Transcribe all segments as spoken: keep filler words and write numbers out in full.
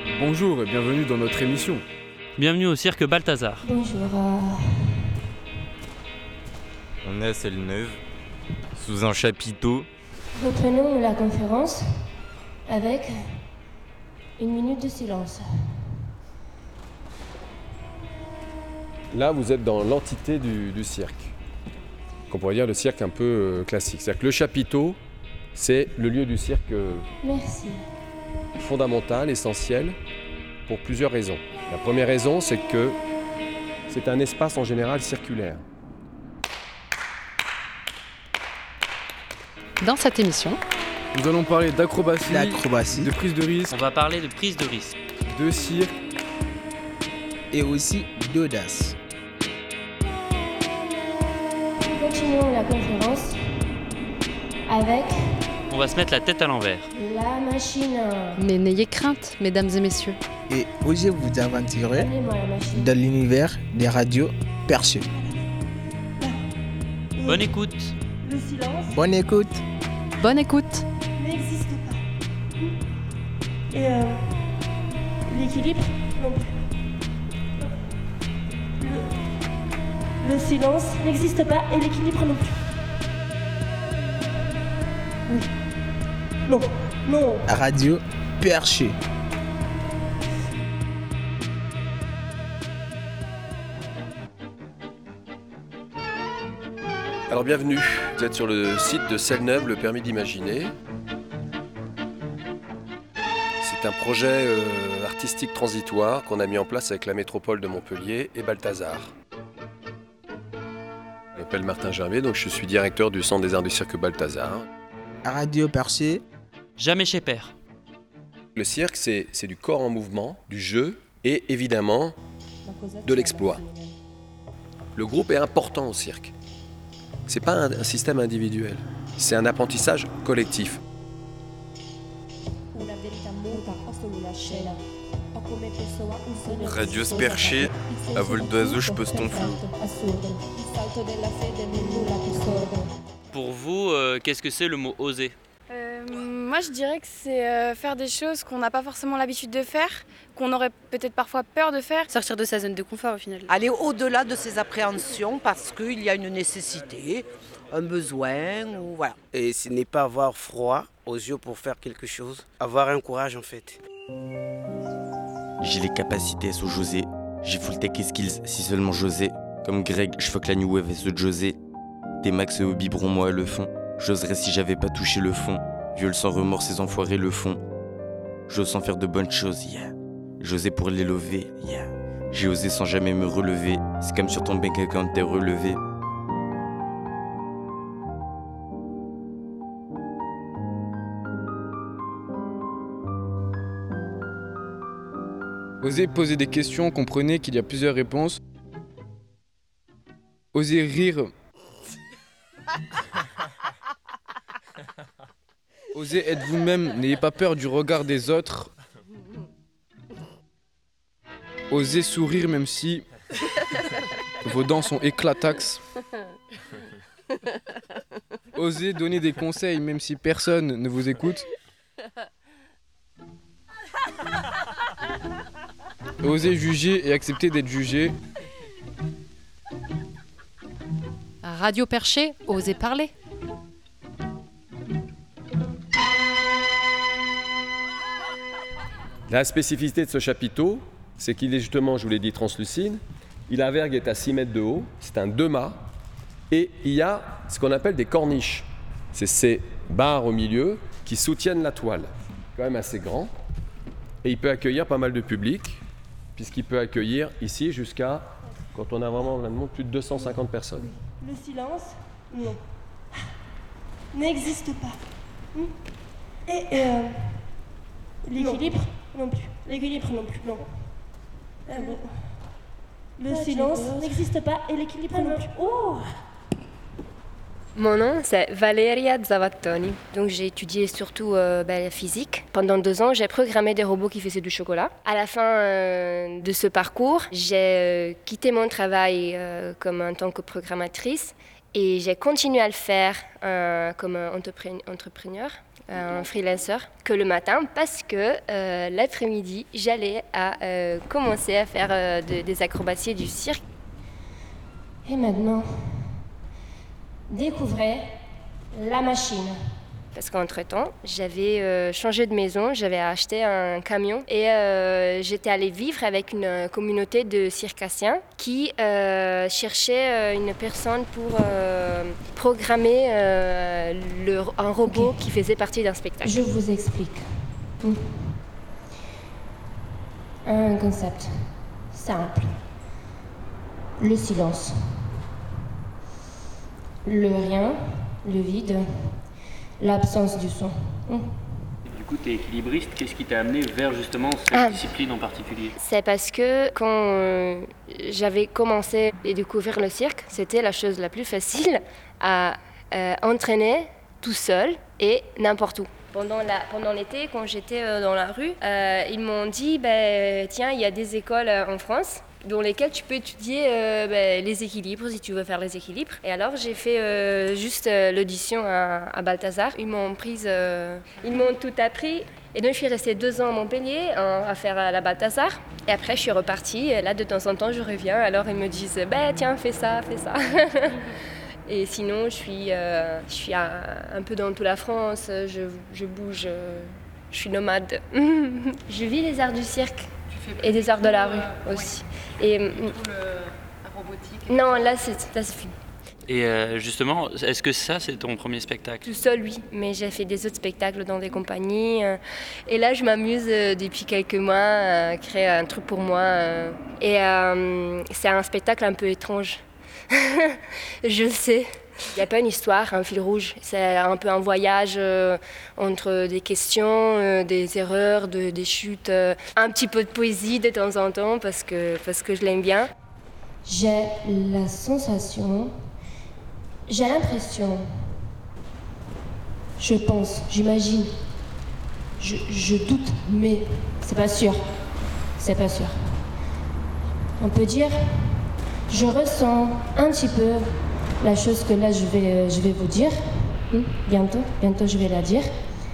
Bonjour et bienvenue dans notre émission. Bienvenue au cirque Balthazar. Bonjour. Euh... On est à Celle-Neuve, sous un chapiteau. Reprenons la conférence avec une minute de silence. Là, vous êtes dans l'entité du, du cirque. On pourrait dire le cirque un peu euh, classique. C'est-à-dire que le chapiteau, c'est le lieu du cirque euh, Merci. fondamental, essentiel, pour plusieurs raisons. La première raison, c'est que c'est un espace en général circulaire. Dans cette émission, nous allons parler d'acrobatie, d'acrobatie, de prise de risque, On va parler de prise de risque, de cirque et aussi d'audace. Continuons la conférence avec on va se mettre la tête à l'envers. la machine. mais n'ayez crainte, mesdames et messieurs. Et osez vous aventurer Donnez-moi la machine. dans l'univers des radios perchées. Bonne écoute. Le silence Bonne écoute. Bonne écoute. n'existe pas. Et euh, l'équilibre non plus. Le, le silence n'existe pas et l'équilibre non plus. Oui. Non. Non. Radio perchée. Alors bienvenue, vous êtes sur le site de Celle-Neuve, le permis d'imaginer. C'est un projet euh, artistique transitoire qu'on a mis en place avec la métropole de Montpellier et Balthazar. Je m'appelle Martin Gervais, donc je suis directeur du Centre des Arts du Cirque Balthazar. Radio perchée. Jamais chez père. Le cirque, c'est, c'est du corps en mouvement, du jeu et évidemment de l'exploit. Le groupe est important au cirque. C'est pas un, un système individuel, c'est un apprentissage collectif. Radio perchée, à vol d'oiseau, je pose ton flou. Pour vous, euh, qu'est-ce que c'est le mot oser ? Euh, moi, je dirais que c'est euh, faire des choses qu'on n'a pas forcément l'habitude de faire, qu'on aurait peut-être parfois peur de faire. Sortir de sa zone de confort au final. Aller au-delà de ses appréhensions parce qu'il y a une nécessité, un besoin, ou voilà. Et ce n'est pas avoir froid aux yeux pour faire quelque chose, avoir un courage en fait. J'ai les capacités sous José. J'ai full tech et skills si seulement j'osais. Comme Greg, je fuck la new wave et ce José. Des max et hobby bron moi le fond. J'oserais si j'avais pas touché le fond. Viole sans remords, ces enfoirés le font. J'ose sans faire de bonnes choses, yeah. J'osais pour les lever, yeah. J'ai osé sans jamais me relever. C'est comme sur ton bank account t'es relevé. Osez poser des questions, comprenez qu'il y a plusieurs réponses. Osez rire. Osez être vous-même, n'ayez pas peur du regard des autres. Osez sourire même si vos dents sont éclataxes. Osez donner des conseils même si personne ne vous écoute. Osez juger et accepter d'être jugé. Radio perchée, osez parler. La spécificité de ce chapiteau, c'est qu'il est justement, je vous l'ai dit, translucide. Il a un vergue est à six mètres de haut, c'est un deux-mâts. Et il y a ce qu'on appelle des corniches. C'est ces barres au milieu qui soutiennent la toile. Quand même assez grand. Et il peut accueillir pas mal de public, puisqu'il peut accueillir ici jusqu'à, quand on a vraiment plein de monde, plus de deux cent cinquante personnes. Le silence non. N'existe pas. Et euh, l'équilibre non plus. L'équilibre non plus. Non. Ah bon. Le silence n'existe pas et l'équilibre non plus. Oh! Mon nom, c'est Valeria Zavattoni. Donc, j'ai étudié surtout euh, ben, la physique. Pendant deux ans, j'ai programmé des robots qui faisaient du chocolat. À la fin euh, de ce parcours, j'ai euh, quitté mon travail euh, comme en tant que programmatrice et j'ai continué à le faire euh, comme entrepreneur. un freelancer, que le matin parce que euh, l'après-midi, j'allais à euh, commencer à faire euh, de, des acrobaties et du cirque. Et maintenant, découvrez la machine. Parce qu'entre-temps, j'avais euh, changé de maison, j'avais acheté un camion et euh, j'étais allée vivre avec une communauté de circassiens qui euh, cherchaient une personne pour euh, programmer euh, le, un robot okay. qui faisait partie d'un spectacle. Je vous explique. Un concept simple. Le silence. Le rien, le vide. L'absence du son. Mmh. Du coup, tu es équilibriste. Qu'est-ce qui t'a amené vers justement cette ah. discipline en particulier? C'est parce que quand euh, j'avais commencé à découvrir le cirque, c'était la chose la plus facile à euh, entraîner tout seul et n'importe où. Pendant, la, pendant l'été, quand j'étais euh, dans la rue, euh, ils m'ont dit bah, tiens, il y a des écoles euh, en France dans lesquelles tu peux étudier euh, bah, les équilibres si tu veux faire les équilibres. Et alors j'ai fait euh, juste euh, l'audition à, à Balthazar. Ils m'ont prise, euh, ils m'ont tout appris. Et donc je suis restée deux ans à Montpellier hein, à faire à la Balthazar. Et après je suis repartie. Et là de temps en temps je reviens. Alors ils me disent bah, tiens fais ça, fais ça. Et sinon je suis, euh, je suis à, un peu dans toute la France. Je, je bouge, je suis nomade. Je vis les arts du cirque. Et des arts de la rue euh, aussi. Ouais. Et, et tout le, la robotique. Non, là c'est, là, c'est fini. Et euh, justement, est-ce que ça, c'est ton premier spectacle? Tout seul, oui. Mais j'ai fait des autres spectacles dans des compagnies. Euh, et là, je m'amuse euh, depuis quelques mois à créer un truc pour moi. Euh, et euh, c'est un spectacle un peu étrange. Je sais. Il n'y a pas une histoire, un fil rouge. C'est un peu un voyage euh, entre des questions, euh, des erreurs, de, des chutes, euh, un petit peu de poésie de temps en temps parce que, parce que je l'aime bien. J'ai la sensation, j'ai l'impression, je pense, j'imagine, je, je doute, mais c'est pas sûr. C'est pas sûr. On peut dire, je ressens un petit peu la chose que là je vais, je vais vous dire, bientôt, bientôt je vais la dire.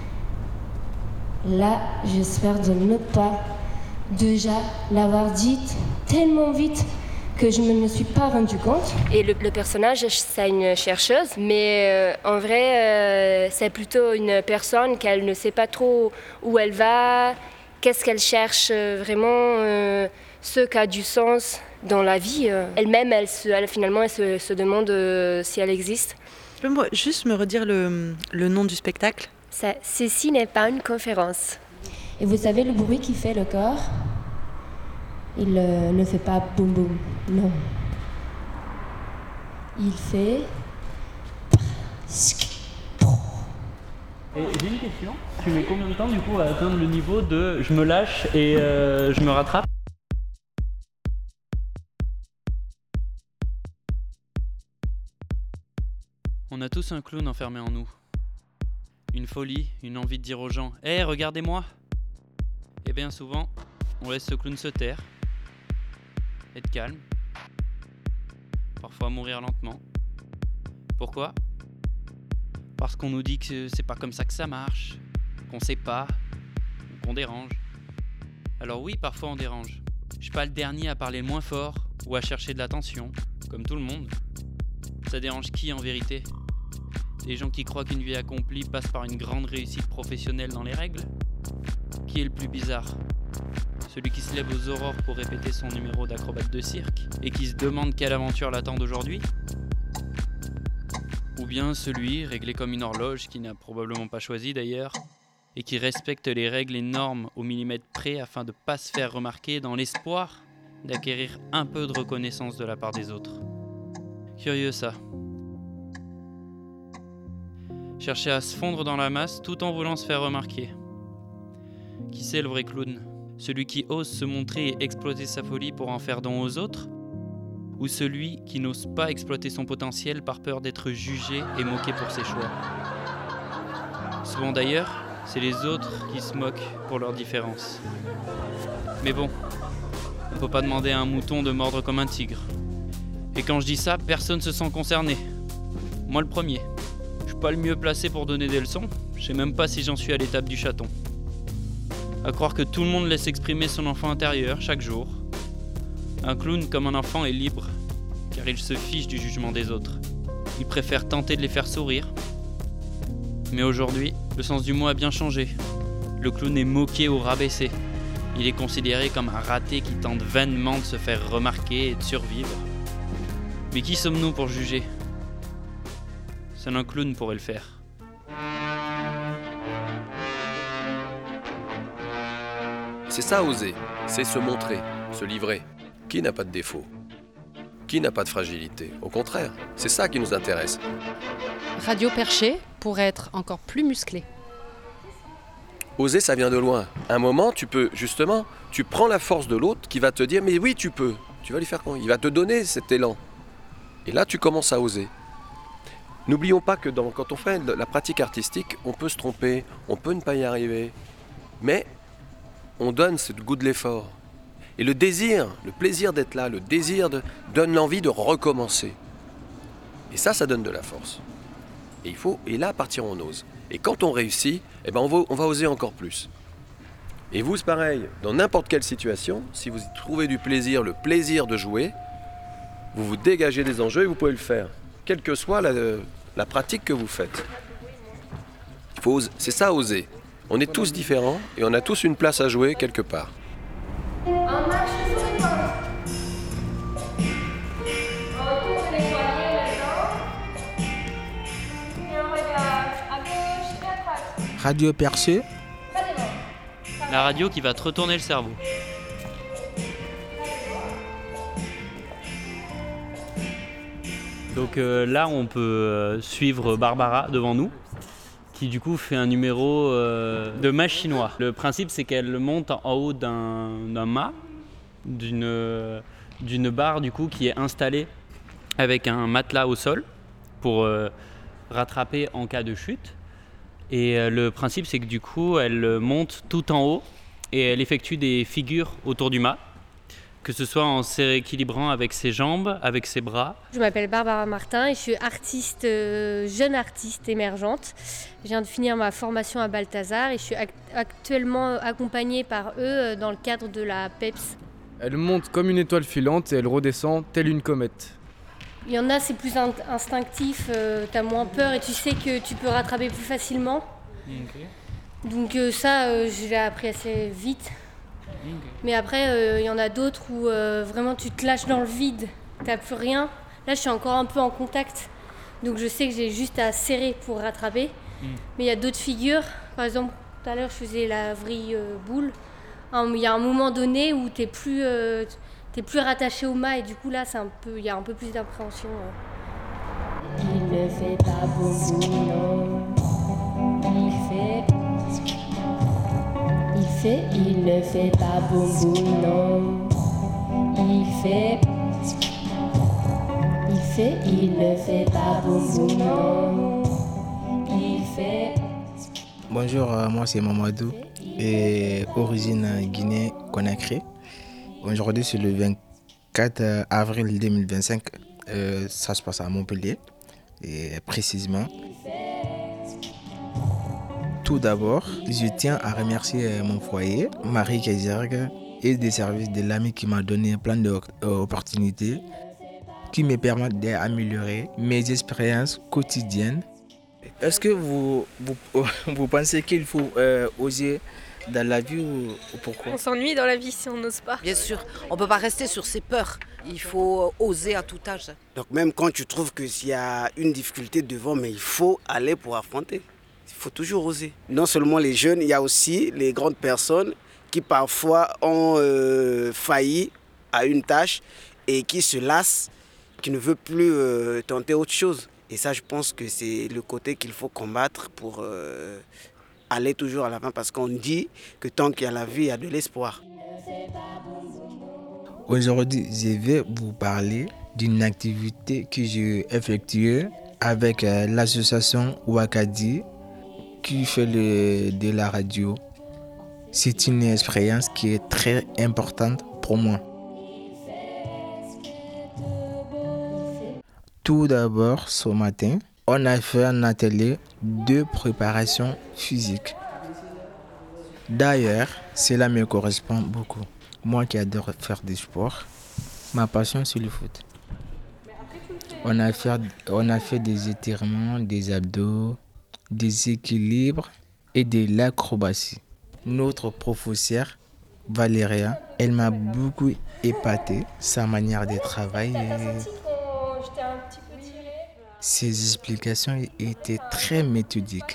Là, j'espère de ne pas déjà l'avoir dite tellement vite que je ne me suis pas rendu compte. Et le, le personnage, c'est une chercheuse, mais euh, en vrai, euh, c'est plutôt une personne qu'elle ne sait pas trop où elle va, qu'est-ce qu'elle cherche vraiment, euh, ce qui a du sens dans la vie. Euh. Elle-même, elle, se, elle, finalement, elle se, se demande euh, si elle existe. Tu peux juste me redire le, le nom du spectacle? Ça, ceci n'est pas une conférence. Et vous savez le bruit qui fait le corps? Il euh, ne fait pas boum boum, non. Il fait... Et j'ai une question. Tu mets combien de temps du coup à atteindre le niveau de je me lâche et euh, je me rattrape? On a tous un clown enfermé en nous. Une folie, une envie de dire aux gens « Hé, regardez-moi !» Et bien souvent, on laisse ce clown se taire, être calme, parfois mourir lentement. Pourquoi ? Parce qu'on nous dit que c'est pas comme ça que ça marche, qu'on sait pas, qu'on dérange. Alors oui, parfois on dérange. Je suis pas le dernier à parler moins fort ou à chercher de l'attention, comme tout le monde. Ça dérange qui en vérité ? Des gens qui croient qu'une vie accomplie passe par une grande réussite professionnelle dans les règles ? Qui est le plus bizarre ? Celui qui se lève aux aurores pour répéter son numéro d'acrobate de cirque et qui se demande quelle aventure l'attend d'aujourd'hui ? Ou bien celui, réglé comme une horloge, qui n'a probablement pas choisi d'ailleurs, et qui respecte les règles et normes au millimètre près afin de ne pas se faire remarquer dans l'espoir d'acquérir un peu de reconnaissance de la part des autres. Curieux ça. Chercher à se fondre dans la masse tout en voulant se faire remarquer. Qui c'est le vrai clown ? Celui qui ose se montrer et exploiter sa folie pour en faire don aux autres ? Ou celui qui n'ose pas exploiter son potentiel par peur d'être jugé et moqué pour ses choix ? Souvent d'ailleurs, c'est les autres qui se moquent pour leurs différences. Mais bon, on peut pas demander à un mouton de mordre comme un tigre. Et quand je dis ça, personne se sent concerné. Moi le premier. Je suis pas le mieux placé pour donner des leçons, Je sais même pas si j'en suis à l'étape du chaton. À croire que tout le monde laisse exprimer son enfant intérieur chaque jour. Un clown comme un enfant est libre, car il se fiche du jugement des autres. Il préfère tenter de les faire sourire. Mais aujourd'hui, le sens du mot a bien changé. Le clown est moqué ou rabaissé. Il est considéré comme un raté qui tente vainement de se faire remarquer et de survivre. Mais qui sommes-nous pour juger ? Seul un clown pourrait le faire. C'est ça, oser. C'est se montrer, se livrer. Qui n'a pas de défaut ? Qui n'a pas de fragilité ? Au contraire, c'est ça qui nous intéresse. Radio Perché pourrait être encore plus musclé. Oser, ça vient de loin. Un moment, tu peux, justement, tu prends la force de l'autre qui va te dire « mais oui, tu peux ». Tu vas lui faire quoi ? Il va te donner cet élan. Et là, tu commences à oser. N'oublions pas que dans, quand on fait la pratique artistique, on peut se tromper, on peut ne pas y arriver. Mais on donne ce goût de l'effort. Et le désir, le plaisir d'être là, le désir de, donne l'envie de recommencer. Et ça, ça donne de la force. Et, il faut, et là, à partir, on ose. Et quand on réussit, eh ben on, va, on va oser encore plus. Et vous, c'est pareil. Dans n'importe quelle situation, si vous y trouvez du plaisir, le plaisir de jouer, vous vous dégagez des enjeux et vous pouvez le faire. Quelle que soit la, la pratique que vous faites. Il faut oser. C'est ça, oser. On est tous différents et on a tous une place à jouer quelque part. En marche sur les pentes. Retour de l'étoilier maintenant. Et on regarde à gauche et à droite. Radio Perché. Ça démarre. La radio qui va te retourner le cerveau. Donc euh, là, on peut euh, suivre Barbara devant nous, qui du coup fait un numéro euh, de mâche chinois. Le principe, c'est qu'elle monte en haut d'un, d'un mât, d'une, euh, d'une barre du coup qui est installée avec un matelas au sol pour euh, rattraper en cas de chute. Et euh, le principe, c'est que du coup, elle monte tout en haut et elle effectue des figures autour du mât, que ce soit en se rééquilibrant avec ses jambes, avec ses bras. Je m'appelle Barbara Martin et je suis artiste, euh, jeune artiste émergente. Je viens de finir ma formation à Balthazar et je suis act- actuellement accompagnée par eux euh, dans le cadre de la P E P S. Elle monte comme une étoile filante et elle redescend telle une comète. Il y en a, c'est plus in- instinctif, euh, t'as moins peur et tu sais que tu peux rattraper plus facilement. Okay. Donc euh, ça, euh, je l'ai appris assez vite. Okay. Mais après, il euh, y en a d'autres où euh, vraiment tu te lâches dans le vide, t'as plus rien. Là, je suis encore un peu en contact, donc je sais que j'ai juste à serrer pour rattraper. Mm. Mais il y a d'autres figures. Par exemple, tout à l'heure, je faisais la vrille euh, boule. Il y a un moment donné où t'es plus, euh, t'es plus rattaché au mât et du coup là, c'est un peu, il y a un peu plus d'appréhension. Euh. Il ne fait pas beaucoup, non. Il fait. Il fait, il ne fait pas beaucoup, non. Il fait. Il fait, il ne fait pas beaucoup, non. Il fait. Bonjour, moi c'est Mamadou, et origine Guinée-Conakry. Aujourd'hui, c'est le vingt-quatre avril deux mille vingt-cinq. Euh, ça se passe à Montpellier, et précisément. Tout d'abord, je tiens à remercier mon foyer, Marie Kézergue, et des services de l'ami qui m'a donné plein d'opportunités qui me permettent d'améliorer mes expériences quotidiennes. Est-ce que vous, vous, vous pensez qu'il faut euh, oser dans la vie ou, ou pourquoi ? On s'ennuie dans la vie si on n'ose pas. Bien sûr, on ne peut pas rester sur ses peurs. Il faut oser à tout âge. Donc même quand tu trouves qu'il y a une difficulté devant, mais il faut aller pour affronter. Il faut toujours oser. Non seulement les jeunes, il y a aussi les grandes personnes qui parfois ont euh, failli à une tâche et qui se lassent, qui ne veulent plus euh, tenter autre chose. Et ça, je pense que c'est le côté qu'il faut combattre pour euh, aller toujours à l'avant. Parce qu'on dit que tant qu'il y a la vie, il y a de l'espoir. Aujourd'hui, je vais vous parler d'une activité que j'ai effectuée avec euh, l'association Wakadi qui fait le, de la radio. C'est une expérience qui est très importante pour moi. Tout d'abord, ce matin, on a fait un atelier de préparation physique. D'ailleurs, cela me correspond beaucoup. Moi qui adore faire du sport, ma passion c'est le foot. On a fait, on a fait des étirements, des abdos, des équilibres et de l'acrobatie. Notre professeure, Valéria, elle m'a beaucoup épaté, sa manière de travailler. Ses explications étaient très méthodiques.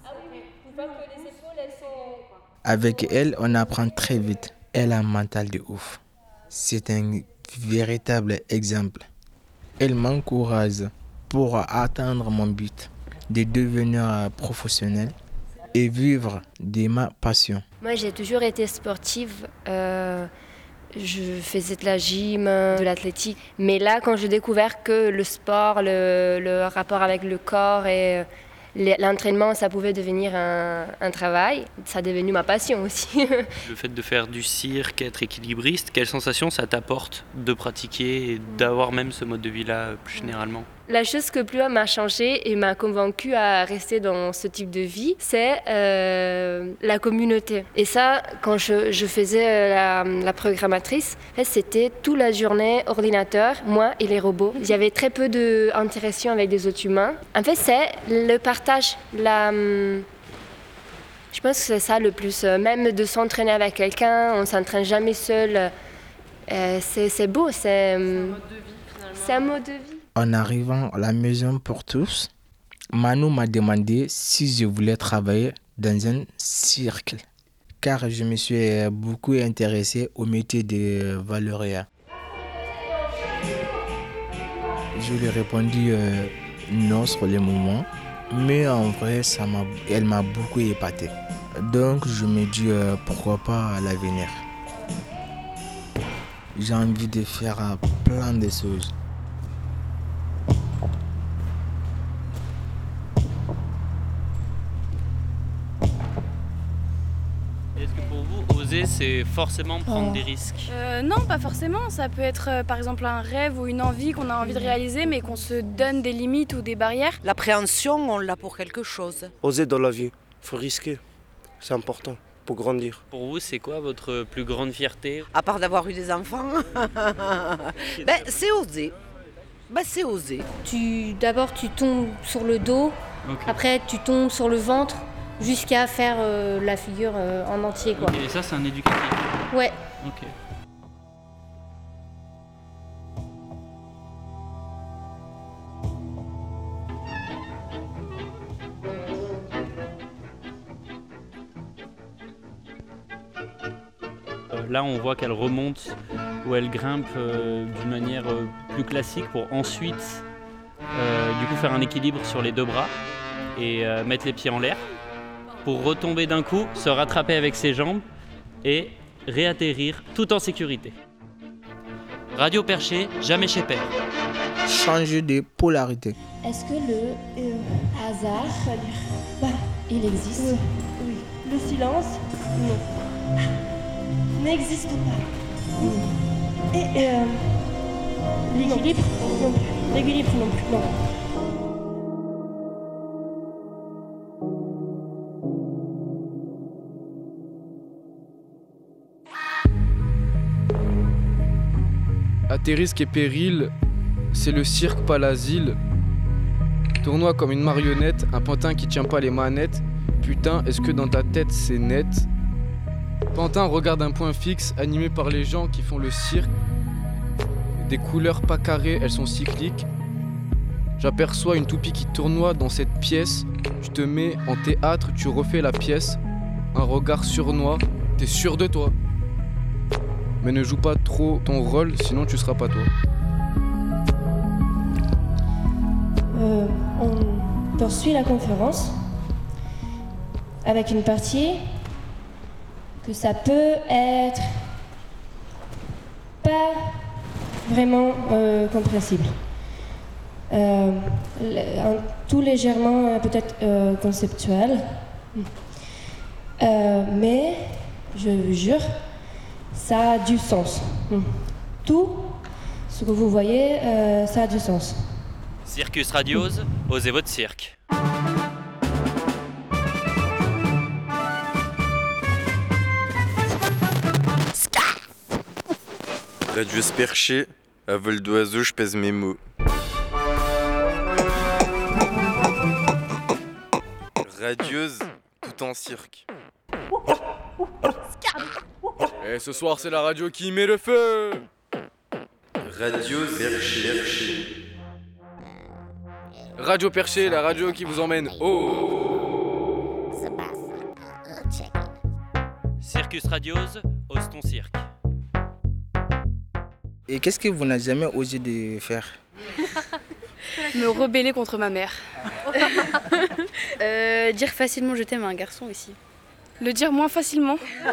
Avec elle, on apprend très vite. Elle a un mental de ouf. C'est un véritable exemple. Elle m'encourage pour atteindre mon but de devenir professionnel et vivre de ma passion. Moi, j'ai toujours été sportive. Euh, je faisais de la gym, de l'athlétique. Mais là, quand j'ai découvert que le sport, le, le rapport avec le corps et l'entraînement, ça pouvait devenir un, un travail, ça est devenu ma passion aussi. Le fait de faire du cirque, être équilibriste, quelle sensation ça t'apporte de pratiquer et d'avoir même ce mode de vie-là plus généralement ? La chose que plus m'a changé et m'a convaincue à rester dans ce type de vie, c'est euh, la communauté. Et ça, quand je, je faisais la, la programmatrice, c'était toute la journée ordinateur, moi et les robots. Il y avait très peu d'interaction avec des autres humains. En fait, c'est le partage. La, je pense que c'est ça le plus. Même de s'entraîner avec quelqu'un, on ne s'entraîne jamais seul. Euh, c'est, c'est beau, c'est, c'est un mode de vie. En arrivant à la maison pour tous, Manu m'a demandé si je voulais travailler dans un cirque, car je me suis beaucoup intéressé au métier de Valéria. Je lui ai répondu euh, non sur le moment, mais en vrai, ça m'a, elle m'a beaucoup épaté. Donc je me dis euh, pourquoi pas à l'avenir. J'ai envie de faire euh, plein de choses. Oser, c'est forcément prendre oh. des risques. Euh, non, pas forcément. Ça peut être euh, par exemple un rêve ou une envie qu'on a envie de réaliser, mais qu'on se donne des limites ou des barrières. L'appréhension, on l'a pour quelque chose. Oser dans la vie, il faut risquer. C'est important pour grandir. Pour vous, c'est quoi votre plus grande fierté ? À part d'avoir eu des enfants, ben, c'est oser. Ben, c'est oser. Tu, d'abord, tu tombes sur le dos, okay. Après, tu tombes sur le ventre. Jusqu'à faire euh, la figure euh, en entier, quoi. Okay, et ça, c'est un éducatif ? Ouais. Ok. Euh, là, on voit qu'elle remonte ou elle grimpe euh, d'une manière euh, plus classique pour ensuite, euh, du coup, faire un équilibre sur les deux bras et euh, mettre les pieds en l'air. Pour retomber d'un coup, se rattraper avec ses jambes et réatterrir tout en sécurité. Radio Perché, jamais chez Père. Changer de polarité. Est-ce que le euh, hasard, bah, il existe ? Oui. oui. Le silence, non. N'existe pas. Mm. Et euh, l'équilibre, non plus. L'équilibre, non plus, non. À tes risques et périls, c'est le cirque, pas l'asile. Tournoie comme une marionnette, un pantin qui tient pas les manettes. Putain, est-ce que dans ta tête c'est net ? Pantin regarde un point fixe, animé par les gens qui font le cirque. Des couleurs pas carrées, elles sont cycliques. J'aperçois une toupie qui tournoie dans cette pièce. Tu te mets en théâtre, tu refais la pièce. Un regard sournois, t'es sûr de toi. Mais ne joue pas trop ton rôle, sinon tu seras pas toi. Euh, on poursuit la conférence avec une partie que ça peut être pas vraiment euh, compréhensible. Euh, un, tout légèrement euh, peut-être euh, conceptuel. Euh, mais, je vous jure, ça a du sens. Tout ce que vous voyez, euh, ça a du sens. Circus Radiose, osez votre cirque. Radieuse perchée, à vol d'oiseau, je pèse mes mots. Radieuse, tout en cirque. Et ce soir, c'est la radio qui met le feu. Radieuse perchée. Radio Perché, la radio qui vous emmène haut. Circus Radiose, ose ton cirque. Et qu'est-ce que vous n'avez jamais osé de faire? Me rebeller contre ma mère. euh, dire facilement je t'aime à un garçon aussi. Le dire moins facilement.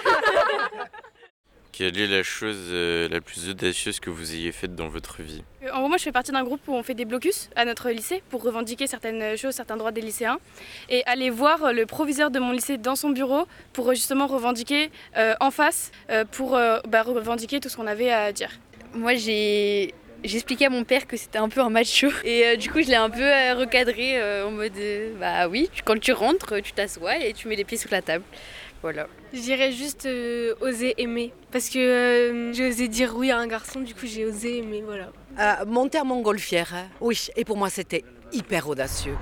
Quelle est la chose euh, la plus audacieuse que vous ayez faite dans votre vie? En gros, moi je fais partie d'un groupe où on fait des blocus à notre lycée pour revendiquer certaines choses, certains droits des lycéens. Et aller voir le proviseur de mon lycée dans son bureau pour justement revendiquer euh, en face, euh, pour euh, bah, revendiquer tout ce qu'on avait à dire. Moi j'ai... J'ai expliqué à mon père que c'était un peu un macho et euh, du coup je l'ai un peu euh, recadré euh, en mode euh, bah oui, quand tu rentres, tu t'assois et tu mets les pieds sur la table. Voilà. Je dirais juste euh, oser aimer parce que euh, j'ai osé dire oui à un garçon, du coup j'ai osé aimer, voilà. Euh, monter à Montgolfière, hein. Oui, et pour moi c'était hyper audacieux.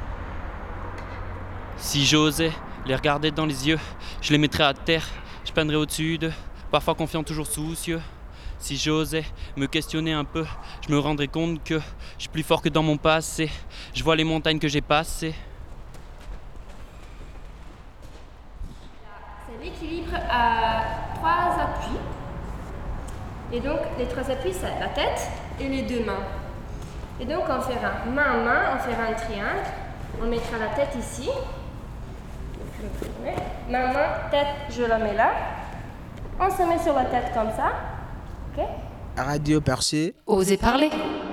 Si j'osais les regarder dans les yeux, je les mettrais à terre, je peindrais au-dessus d'eux, parfois confiant, toujours soucieux. Si j'osais me questionner un peu, je me rendrais compte que je suis plus fort que dans mon passé. Je vois les montagnes que j'ai passées. C'est l'équilibre à trois appuis. Et donc, les trois appuis, c'est la tête et les deux mains. Et donc, on fera main à main, on fera un triangle. On mettra la tête ici. Main, main, tête, je la mets là. On se met sur la tête comme ça. Okay. Radio Perché. Osez parler.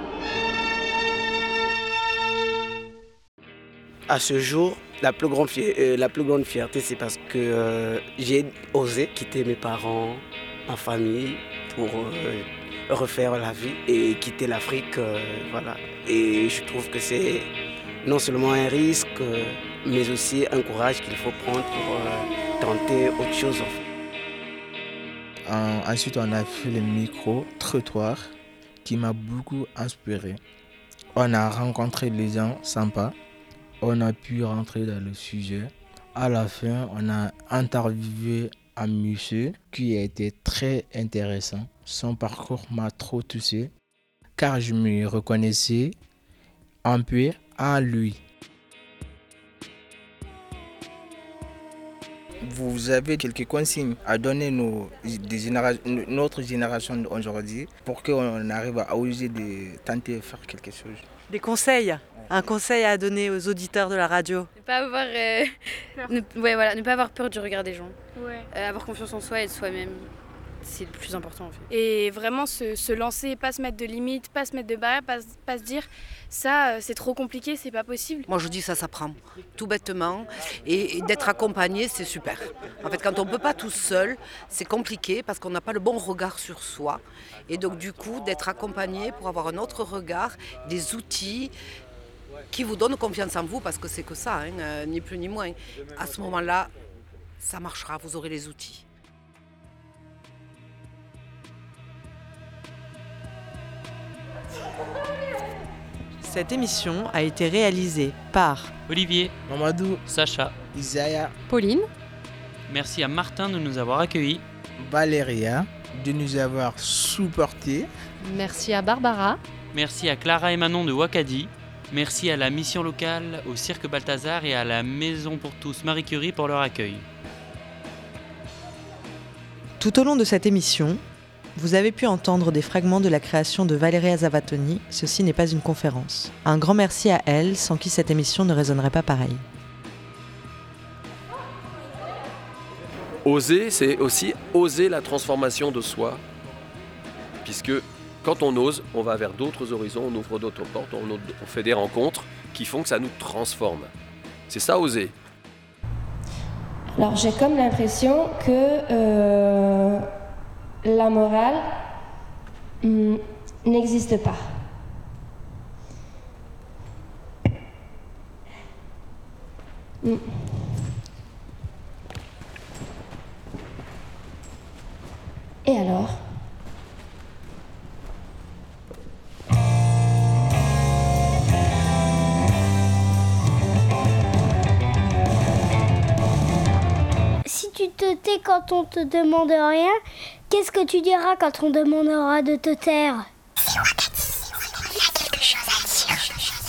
À ce jour, la plus grande, fi- euh, la plus grande fierté, c'est parce que euh, j'ai osé quitter mes parents, ma famille, pour euh, refaire la vie et quitter l'Afrique. Euh, voilà. Et je trouve que c'est non seulement un risque, euh, mais aussi un courage qu'il faut prendre pour euh, tenter autre chose. En fait. Ensuite, on a fait le micro-trottoir qui m'a beaucoup inspiré. On a rencontré des gens sympas. On a pu rentrer dans le sujet. À la fin, on a interviewé un monsieur qui a été très intéressant. Son parcours m'a trop touché car je me reconnaissais un peu en lui. Vous avez quelques consignes à donner nos, des généra- notre génération d'aujourd'hui pour qu'on arrive à oser de tenter de faire quelque chose. Des conseils, un conseil à donner aux auditeurs de la radio. Ne pas avoir, euh, ne, ouais, voilà, ne pas avoir peur du regard des gens. Ouais. Euh, avoir confiance en soi et de soi-même. C'est le plus important en fait. Et vraiment se, se lancer, pas se mettre de limites, pas se mettre de barrières, pas, pas se dire ça c'est trop compliqué, c'est pas possible. Moi je dis ça s'apprend, tout bêtement, et, et d'être accompagné c'est super. En fait quand on ne peut pas tout seul, c'est compliqué parce qu'on n'a pas le bon regard sur soi. Et donc du coup d'être accompagné pour avoir un autre regard, des outils qui vous donnent confiance en vous parce que c'est que ça, hein, euh, ni plus ni moins. À ce moment-là, ça marchera, vous aurez les outils. Cette émission a été réalisée par Olivier, Mamadou, Sacha, Isaiah, Pauline. Merci à Martin de nous avoir accueillis. Valéria, de nous avoir supportés. Merci à Barbara. Merci à Clara et Manon de Wakadi. Merci à la mission locale, au Cirque Balthazar et à la Maison pour tous Marie Curie pour leur accueil. Tout au long de cette émission, vous avez pu entendre des fragments de la création de Valeria Zavattoni, Ceci n'est pas une conférence. Un grand merci à elle, sans qui cette émission ne résonnerait pas pareil. Oser, c'est aussi oser la transformation de soi, puisque quand on ose, on va vers d'autres horizons, on ouvre d'autres portes, on, on fait des rencontres qui font que ça nous transforme. C'est ça, oser. Alors j'ai comme l'impression que euh, la morale hum, n'existe pas. Mm. Et alors? Si tu te tais quand on te demande rien, qu'est-ce que tu diras quand on demandera de te taire? Si on regarde ici, on a quelque chose à dire.